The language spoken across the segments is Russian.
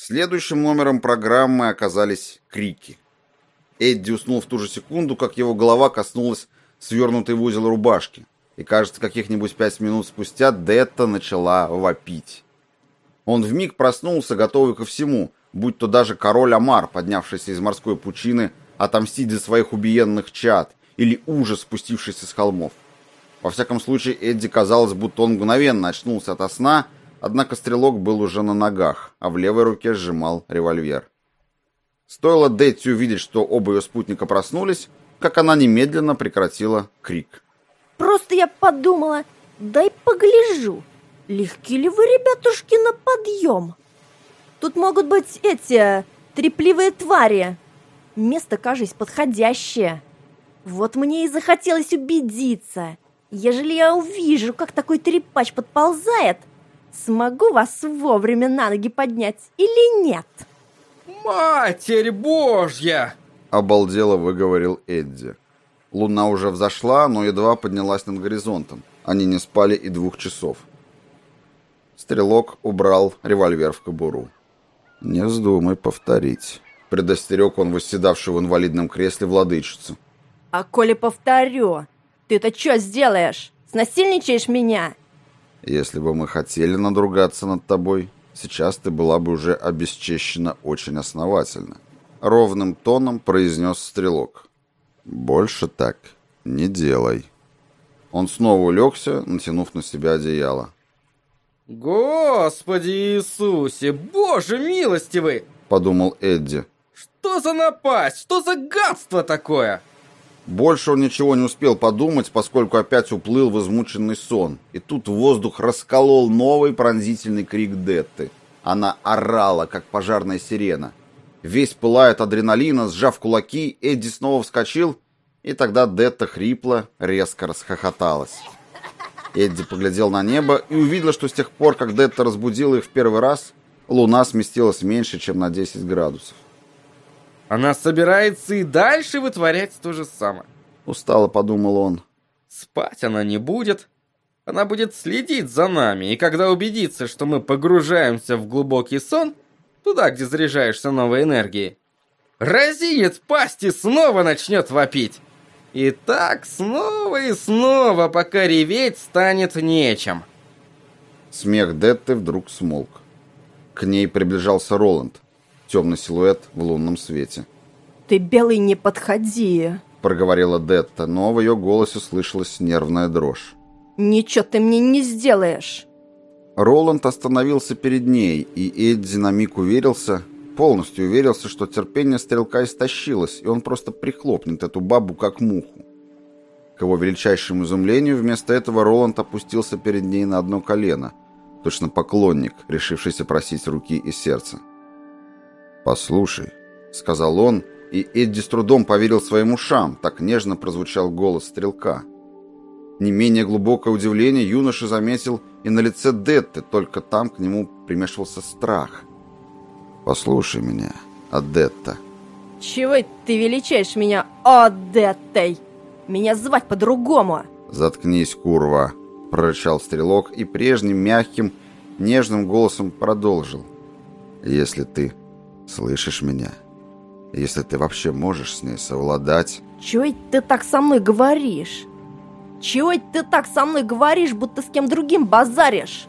Следующим номером программы оказались крики. Эдди уснул в ту же секунду, как его голова коснулась свернутой в узел рубашки. И, кажется, каких-нибудь 5 минут спустя Детта начала вопить. Он вмиг проснулся, готовый ко всему, будь то даже король Амар, поднявшийся из морской пучины, отомстить за своих убиенных чад, или ужас, спустившийся с холмов. Во всяком случае, Эдди казалось, будто он мгновенно очнулся ото сна, однако стрелок был уже на ногах, а в левой руке сжимал револьвер. Стоило Детти увидеть, что оба ее спутника проснулись, как она немедленно прекратила крик. «Просто я подумала, дай погляжу, легки ли вы, ребятушки, на подъем? Тут могут быть эти трепливые твари. Место, кажется, подходящее. Вот мне и захотелось убедиться. Ежели я увижу, как такой трепач подползает, смогу вас вовремя на ноги поднять или нет?» «Матерь Божья!» — обалдело выговорил Эдди. Луна уже взошла, но едва поднялась над горизонтом. Они не спали и 2 часов. Стрелок убрал револьвер в кобуру. «Не вздумай повторить», — предостерег он восседавшую в инвалидном кресле владычицу. «А коли повторю, ты-то что сделаешь? Снасильничаешь меня?» «Если бы мы хотели надругаться над тобой, сейчас ты была бы уже обесчещена очень основательно», — ровным тоном произнес стрелок. «Больше так не делай». Он снова улегся, натянув на себя одеяло. «Господи Иисусе, Боже милостивый!» — подумал Эдди. «Что за напасть? Что за гадство такое?» Больше он ничего не успел подумать, поскольку опять уплыл в измученный сон. И тут воздух расколол новый пронзительный крик Детты. Она орала, как пожарная сирена. Весь пылая от адреналина, сжав кулаки, Эдди снова вскочил, и тогда Детта хрипло, резко расхохоталась. Эдди поглядел на небо и увидел, что с тех пор, как Детта разбудила их в первый раз, луна сместилась меньше, чем на 10 градусов. «Она собирается и дальше вытворять то же самое», — устало подумал он. «Спать она не будет. Она будет следить за нами, и когда убедится, что мы погружаемся в глубокий сон, туда, где заряжаешься новой энергией, разинет пасть и снова начнет вопить. И так снова и снова, пока реветь станет нечем». Смех Детты вдруг смолк. К ней приближался Роланд. Темный силуэт в лунном свете. «Ты, белый, не подходи», — проговорила Детта, но в ее голосе слышалась нервная дрожь. «Ничего ты мне не сделаешь». Роланд остановился перед ней, и Эдди на миг полностью уверился, что терпение стрелка истощилось, и он просто прихлопнет эту бабу как муху. К его величайшему изумлению, вместо этого Роланд опустился перед ней на одно колено, точно поклонник, решившийся просить руки и сердца. «Послушай», — сказал он, и Эдди с трудом поверил своим ушам, так нежно прозвучал голос стрелка. Не менее глубокое удивление юноша заметил и на лице Детты, только там к нему примешивался страх. «Послушай меня, Адетта». «Чего ты величаешь меня Адеттой? Меня звать по-другому». «Заткнись, курва», — прорычал стрелок и прежним мягким, нежным голосом продолжил. «Если ты слышишь меня, если ты вообще можешь с ней совладать...» «Чего ты так со мной говоришь? Чего ты так со мной говоришь, будто с кем другим базаришь?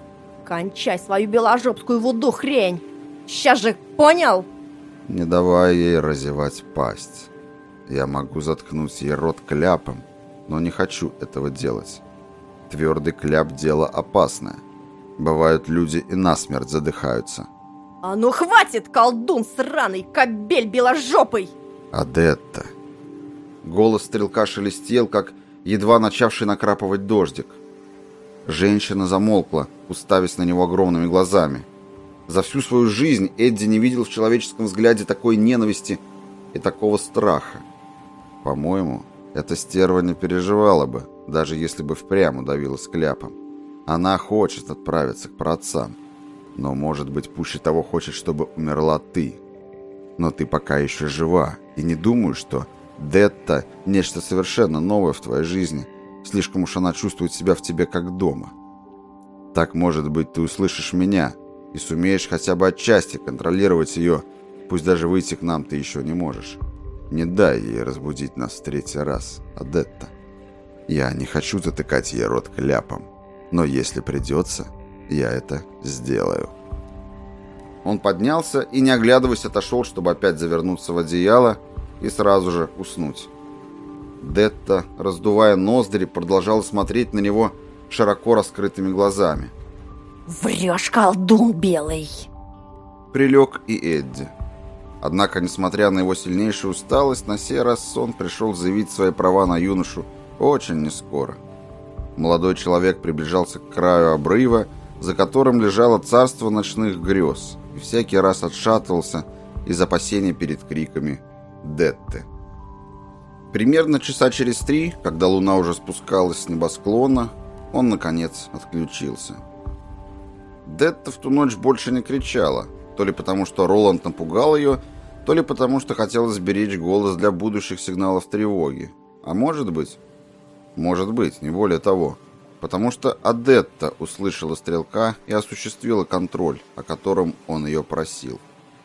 Кончай свою беложопскую вуду хрень! Сейчас же, понял?» «Не давай ей разевать пасть. Я могу заткнуть ей рот кляпом, но не хочу этого делать. Твердый кляп — дело опасное. Бывают, люди и насмерть задыхаются». «А ну хватит, колдун сраный, кобель беложопый!» «Адетта!» Голос стрелка шелестел, как едва начавший накрапывать дождик. Женщина замолкла, уставясь на него огромными глазами. За всю свою жизнь Эдди не видел в человеческом взгляде такой ненависти и такого страха. По-моему, эта стерва не переживала бы, даже если бы впрямь удавилась кляпом. Она хочет отправиться к праотцам. Но, может быть, пуще того хочет, чтобы умерла ты. Но ты пока еще жива, и не думаю, что Детта — нечто совершенно новое в твоей жизни. Слишком уж она чувствует себя в тебе как дома. Так, может быть, ты услышишь меня, и сумеешь хотя бы отчасти контролировать ее, пусть даже выйти к нам ты еще не можешь. Не дай ей разбудить нас в 3-й раз, Адетта. Я не хочу затыкать ей рот кляпом, но если придется, я это сделаю». Он поднялся и, не оглядываясь, отошел, чтобы опять завернуться в одеяло и сразу же уснуть. Детта, раздувая ноздри, продолжала смотреть на него широко раскрытыми глазами. «Врешь, колдун белый!» Прилег и Эдди. Однако, несмотря на его сильнейшую усталость, на сей раз сон пришел заявить свои права на юношу очень нескоро. Молодой человек приближался к краю обрыва, за которым лежало царство ночных грез, и всякий раз отшатывался из опасения перед криками Детты. Примерно часа через 3, когда луна уже спускалась с небосклона, он, наконец, отключился. Детта в ту ночь больше не кричала, то ли потому, что Роланд напугал ее, то ли потому, что хотела сберечь голос для будущих сигналов тревоги. А может быть, не более того, потому что Адетта услышала стрелка и осуществила контроль, о котором он ее просил.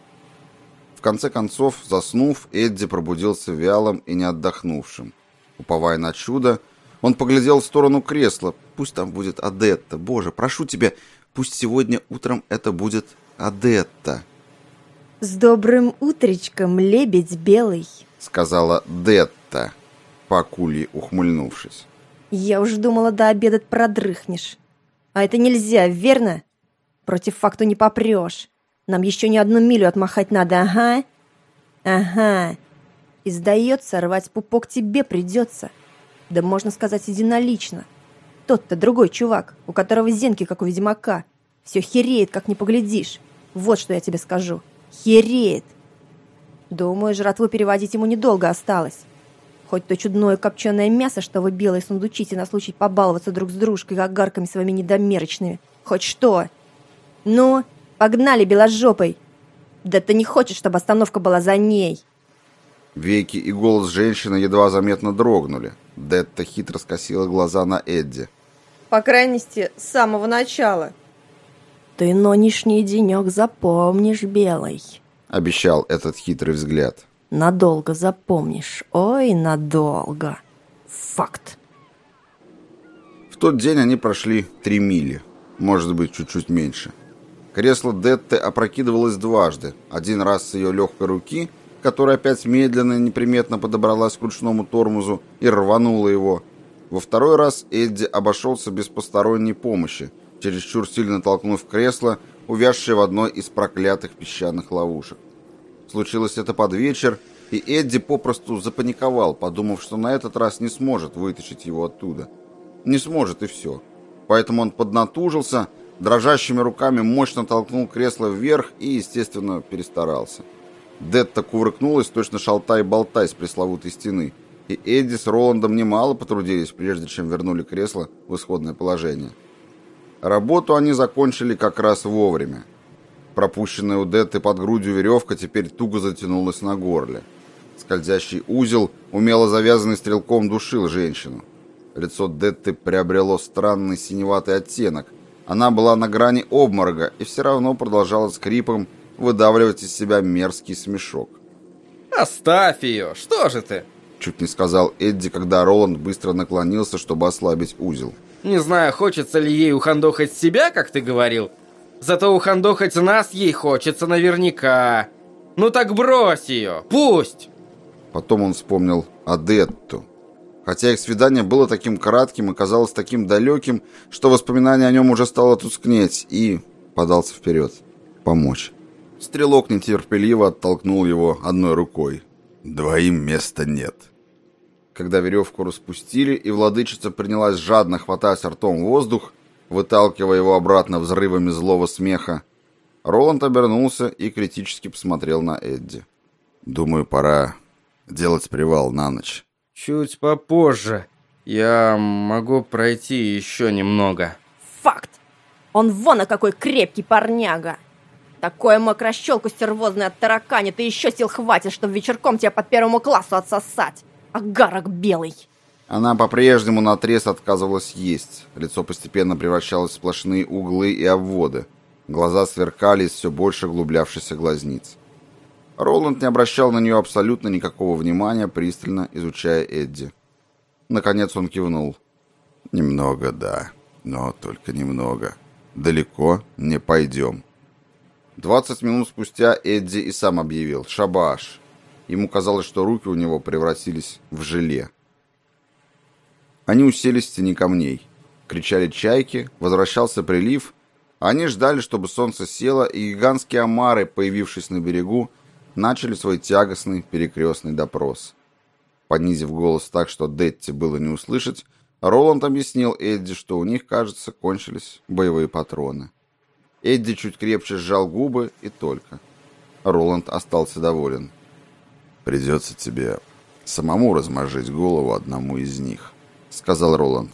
В конце концов, заснув, Эдди пробудился вялым и не отдохнувшим. Уповая на чудо, он поглядел в сторону кресла. «Пусть там будет Адетта. Боже, прошу тебя, пусть сегодня утром это будет Адетта». «С добрым утречком, лебедь белый», — сказала Детта, по акульи ухмыльнувшись. «Я уж думала, до обеда продрыхнешь. А это нельзя, верно? Против факту не попрешь. Нам еще не 1 милю отмахать надо, ага? Ага. И сдается, рвать пупок тебе придется. Да можно сказать единолично. Тот-то другой чувак, у которого зенки, как у ведьмака. Все хереет, как не поглядишь. Вот что я тебе скажу. Хереет. Думаю, жратву переводить ему недолго осталось. Хоть то чудное копченое мясо, что вы белые сундучите на случай побаловаться друг с дружкой огарками своими недомерочными. Хоть что. Ну, погнали, беложопой. Да ты не хочешь, чтобы остановка была за ней. Веки и голос женщины едва заметно дрогнули. Детта хитро скосила глаза на Эдди. По крайности, с самого начала. Ты нынешний денек запомнишь, белый, обещал этот хитрый взгляд. Надолго запомнишь. Ой, надолго. Факт. В тот день они прошли 3 мили. Может быть, чуть-чуть меньше. Кресло Детты опрокидывалось дважды. Один раз с ее легкой руки, которая опять медленно и неприметно подобралась к ручному тормозу и рванула его. Во второй раз Эдди обошелся без посторонней помощи, чересчур сильно толкнув кресло, увязшее в одной из проклятых песчаных ловушек. Случилось это под вечер, и Эдди попросту запаниковал, подумав, что на этот раз не сможет вытащить его оттуда. Не сможет, и все. Поэтому он поднатужился, дрожащими руками мощно толкнул кресло вверх и, естественно, перестарался. Детта кувыркнулась, точно шалтай-болтай с пресловутой стены, и Эдди с Роландом немало потрудились, прежде чем вернули кресло в исходное положение. Работу они закончили как раз вовремя. Пропущенная у Детты под грудью веревка теперь туго затянулась на горле. Скользящий узел, умело завязанный стрелком, душил женщину. Лицо Детты приобрело странный синеватый оттенок. Она была на грани обморока и все равно продолжала скрипом выдавливать из себя мерзкий смешок. «Оставь ее! Что же ты?» Чуть не сказал Эдди, когда Роланд быстро наклонился, чтобы ослабить узел. «Не знаю, хочется ли ей ухандохать себя, как ты говорил. Зато ухандохать нас ей хочется наверняка. Ну так брось ее! Пусть!» Потом он вспомнил Адетту. Хотя их свидание было таким кратким и казалось таким далеким, что воспоминание о нем уже стало тускнеть, и подался вперед. Помочь. Стрелок нетерпеливо оттолкнул его одной рукой. «Двоим места нет». Когда веревку распустили, и владычица принялась жадно хватать ртом воздух, выталкивая его обратно взрывами злого смеха, Роланд обернулся и критически посмотрел на Эдди. «Думаю, пора делать привал на ночь». «Чуть попозже. Я могу пройти еще немного». Факт. Он вон а какой крепкий парняга. Такое мокрощелку стервозную оттараканит, и еще сил хватит, чтобы вечерком тебя по 1 классу отсосать. Агарок белый. Она по-прежнему наотрез отказывалась есть. Лицо постепенно превращалось в сплошные углы и обводы. Глаза сверкали из все больше углублявшихся глазниц. Роланд не обращал на нее абсолютно никакого внимания, пристально изучая Эдди. Наконец он кивнул. «Немного, да, но только немного. Далеко не пойдем». 20 минут спустя Эдди и сам объявил «Шабаш». Ему казалось, что руки у него превратились в желе. Они уселись в тени камней. Кричали чайки, возвращался прилив. Они ждали, чтобы солнце село, и гигантские омары, появившись на берегу, начали свой тягостный перекрестный допрос. Понизив голос так, что Детти было не услышать, Роланд объяснил Эдди, что у них, кажется, кончились боевые патроны. Эдди чуть крепче сжал губы и только. Роланд остался доволен. «Придется тебе самому размозжить голову одному из них», — сказал Роланд.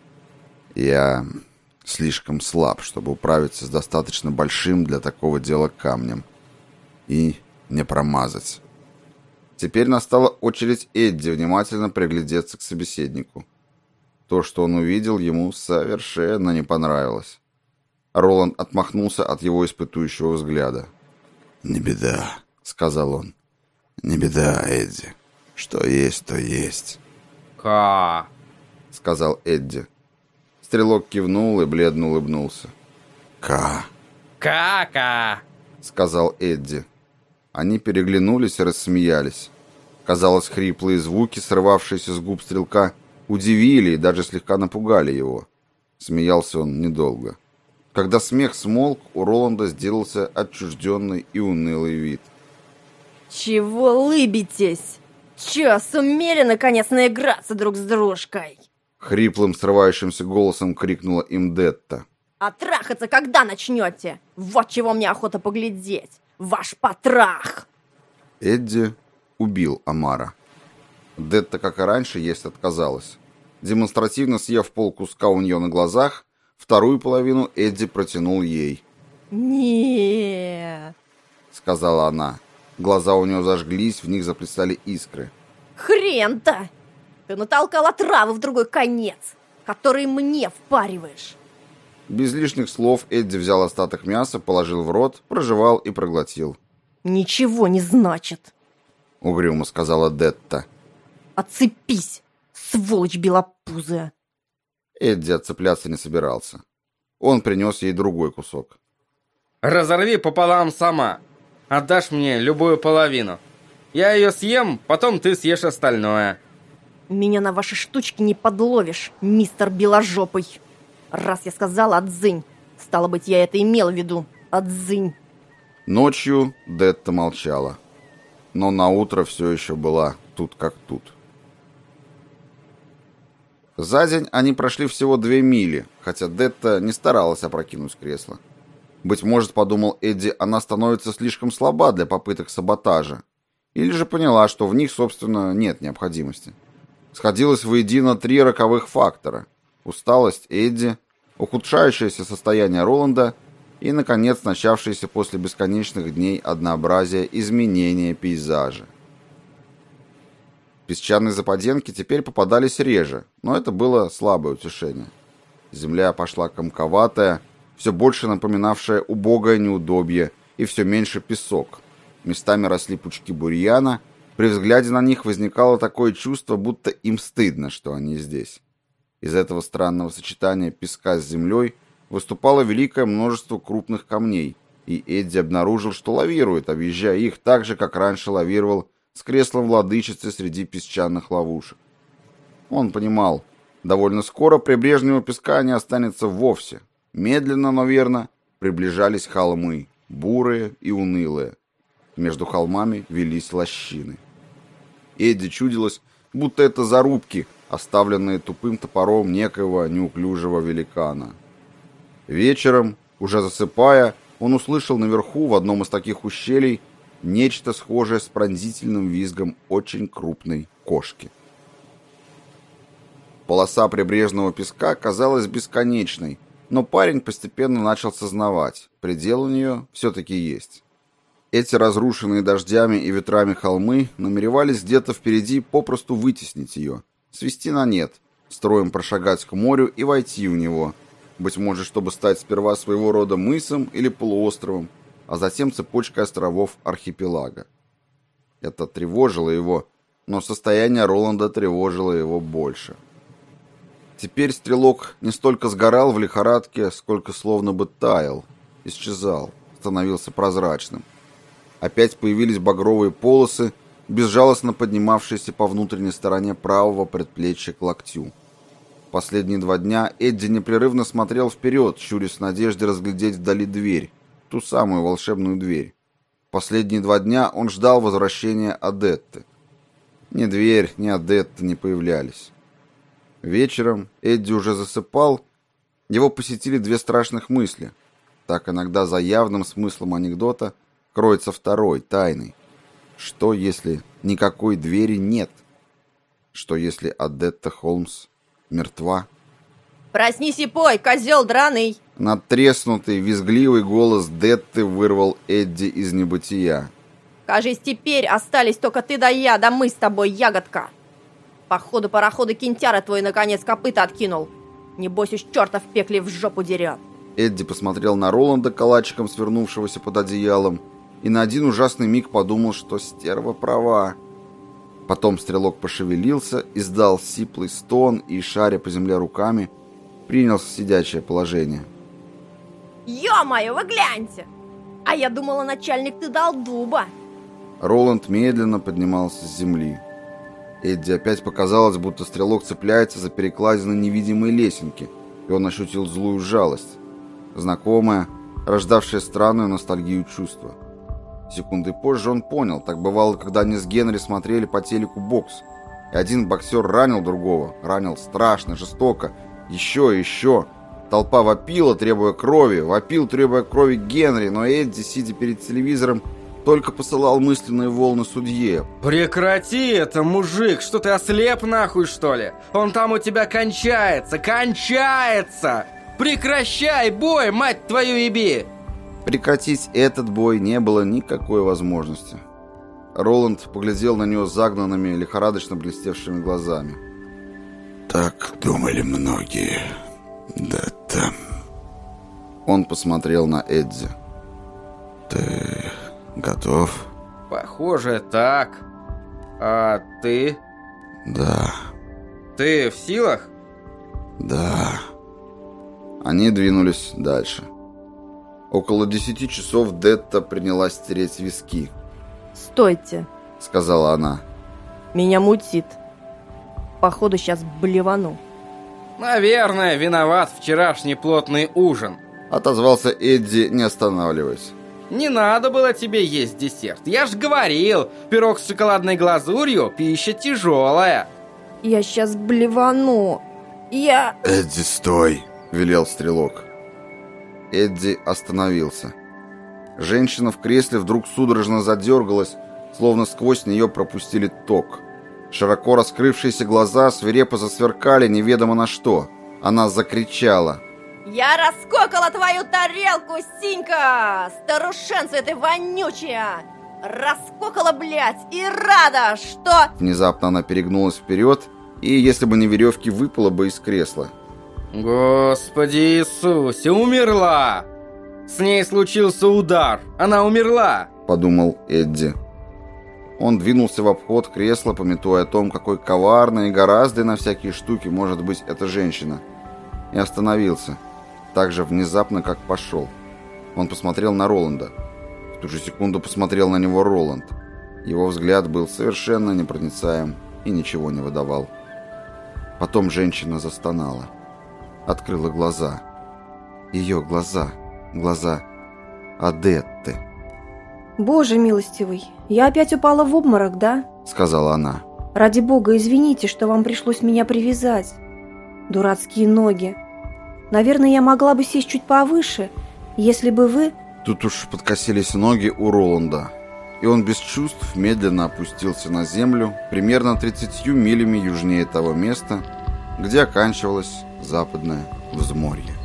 «Я слишком слаб, чтобы управиться с достаточно большим для такого дела камнем. И не промазать». Теперь настала очередь Эдди внимательно приглядеться к собеседнику. То, что он увидел, ему совершенно не понравилось. Роланд отмахнулся от его испытующего взгляда. «Не беда», — сказал он. «Не беда, Эдди. Что есть, то есть». «Ка», — сказал Эдди. Стрелок кивнул и бледно улыбнулся. «Ка», «Ка-ка», — сказал Эдди. Они переглянулись и рассмеялись. Казалось, хриплые звуки, срывавшиеся с губ стрелка, удивили и даже слегка напугали его. Смеялся он недолго. Когда смех смолк, у Роланда сделался отчужденный и унылый вид. Чего лыбитесь? Чё, сумели наконец наиграться друг с дружкой? Хриплым, срывающимся голосом крикнула им Детта. А трахаться когда начнете? Вот чего мне охота поглядеть. Ваш потрах! Эдди убил Омара. Детта, как и раньше, есть отказалась. Демонстративно съев полкуска у нее на глазах, вторую половину Эдди протянул ей. Не, сказала она. Глаза у нее зажглись, в них заплясали искры. Хрен-то! Ты натолкал отравы в другой конец, который мне впариваешь. Без лишних слов Эдди взял остаток мяса, положил в рот, прожевал и проглотил. Ничего не значит, угрюмо сказала Детта. Отцепись, сволочь белопузая. Эдди отцепляться не собирался. Он принес ей другой кусок. «Разорви пополам сама. Отдашь мне любую половину. Я ее съем, потом ты съешь остальное». Меня на ваши штучки не подловишь, мистер Беложопый. Раз я сказала «отзынь», стало быть, я это имел в виду. «Отзынь». Ночью Детта молчала. Но наутро все еще была тут как тут. За день они прошли всего 2 мили, хотя Детта не старалась опрокинуть кресло. Быть может, подумал Эдди, она становится слишком слаба для попыток саботажа. Или же поняла, что в них, собственно, нет необходимости. Сходилось воедино 3 роковых фактора. Усталость Эдди, ухудшающееся состояние Роланда и, наконец, начавшееся после бесконечных дней однообразия изменения пейзажа. Песчаные западенки теперь попадались реже, но это было слабое утешение. Земля пошла комковатая, все больше напоминавшая убогое неудобье, и все меньше песок. Местами росли пучки бурьяна, при взгляде на них возникало такое чувство, будто им стыдно, что они здесь. Из этого странного сочетания песка с землей выступало великое множество крупных камней, и Эдди обнаружил, что лавирует, объезжая их так же, как раньше лавировал с креслом владычицы среди песчаных ловушек. Он понимал, довольно скоро прибрежного песка не останется вовсе. Медленно, но верно, приближались холмы, бурые и унылые. Между холмами велись лощины. Эдди чудилось, будто это зарубки, оставленные тупым топором некоего неуклюжего великана. Вечером, уже засыпая, он услышал наверху, в одном из таких ущелий, нечто схожее с пронзительным визгом очень крупной кошки. Полоса прибрежного песка казалась бесконечной, но парень постепенно начал сознавать, предел у нее все-таки есть. Эти разрушенные дождями и ветрами холмы намеревались где-то впереди попросту вытеснить ее, свести на нет, строем прошагать к морю и войти в него, быть может, чтобы стать сперва своего рода мысом или полуостровом, а затем цепочкой островов архипелага. Это тревожило его, но состояние Роланда тревожило его больше. Теперь стрелок не столько сгорал в лихорадке, сколько словно бы таял, исчезал, становился прозрачным. Опять появились багровые полосы, безжалостно поднимавшиеся по внутренней стороне правого предплечья к локтю. Последние 2 дня Эдди непрерывно смотрел вперед, щурясь в надежде разглядеть вдали дверь, ту самую волшебную дверь. Последние 2 дня он ждал возвращения Адетты. Ни дверь, ни Адетта не появлялись. Вечером Эдди уже засыпал, его посетили 2 страшных мысли. Так иногда за явным смыслом анекдота кроется второй, тайный. Что, если никакой двери нет? Что, если Адетта Холмс мертва? «Проснись и пой, козел драный!» Надтреснутый, визгливый голос Детты вырвал Эдди из небытия. «Кажись, теперь остались только ты да я, да мы с тобой, ягодка! Походу парохода Кентяра твой наконец копыта откинул. Небось уж черта в пекле в жопу дерет!» Эдди посмотрел на Роланда, калачиком свернувшегося под одеялом, и на один ужасный миг подумал, что стерва права. Потом стрелок пошевелился, издал сиплый стон и, шаря по земле руками, принял сидячее положение. «Ё-моё, вы гляньте! А я думала, начальник, ты дал дуба!» Роланд медленно поднимался с земли. Эдди опять показалось, будто стрелок цепляется за перекладины невидимой лесенки, и он ощутил злую жалость, знакомое, рождавшее странную ностальгию чувства. Секунды позже он понял, так бывало, когда они с Генри смотрели по телеку бокс, и один боксер ранил другого, ранил страшно, жестоко, еще и еще. Толпа вопила, требуя крови, вопил, требуя крови Генри, но Эдди, сидя перед телевизором, только посылал мысленные волны судье. «Прекрати это, мужик! Что ты ослеп нахуй, что ли? Он там у тебя кончается! Кончается! Прекращай бой, мать твою еби!» Прекратить этот бой не было никакой возможности. Роланд поглядел на него загнанными, лихорадочно блестевшими глазами. «Так думали многие. Да там...» Он посмотрел на Эдди. «Ты готов?» «Похоже, так. А ты?» «Да». «Ты в силах?» «Да». Они двинулись дальше. Около 10 часов Детта принялась тереть виски. «Стойте», — сказала она. «меня мутит. Походу, сейчас блевану». «Наверное, виноват вчерашний плотный ужин», — отозвался Эдди, не останавливаясь. «Не надо было тебе есть десерт. Я ж говорил, пирог с шоколадной глазурью – пища тяжелая». «Я сейчас блевану. «Эдди, стой!» — велел стрелок. Эдди остановился. Женщина в кресле вдруг судорожно задергалась, словно сквозь нее пропустили ток. Широко раскрывшиеся глаза свирепо засверкали неведомо на что. Она закричала. «Я раскокала твою тарелку, Синька! Старушенца ты вонючая! Раскокала, блядь, и рада, что...» Внезапно она перегнулась вперед, и, если бы не веревки, выпала бы из кресла. «Господи Иисусе, умерла! С ней случился удар, она умерла!» – подумал Эдди. Он двинулся в обход кресла, памятуя о том, какой коварной и гораздо на всякие штуки может быть эта женщина. И остановился, так же внезапно, как пошел. Он посмотрел на Роланда. В ту же секунду посмотрел на него Роланд. Его взгляд был совершенно непроницаем и ничего не выдавал. Потом женщина застонала. Открыла глаза. Ее глаза. Глаза Адетты. «Боже милостивый, я опять упала в обморок, да?» — сказала она. «Ради бога, извините, что вам пришлось меня привязать. Дурацкие ноги. Наверное, я могла бы сесть чуть повыше, если бы вы...» Тут уж подкосились ноги у Роланда, и он без чувств медленно опустился на землю примерно 30 милями южнее того места, где оканчивалось западное взморье.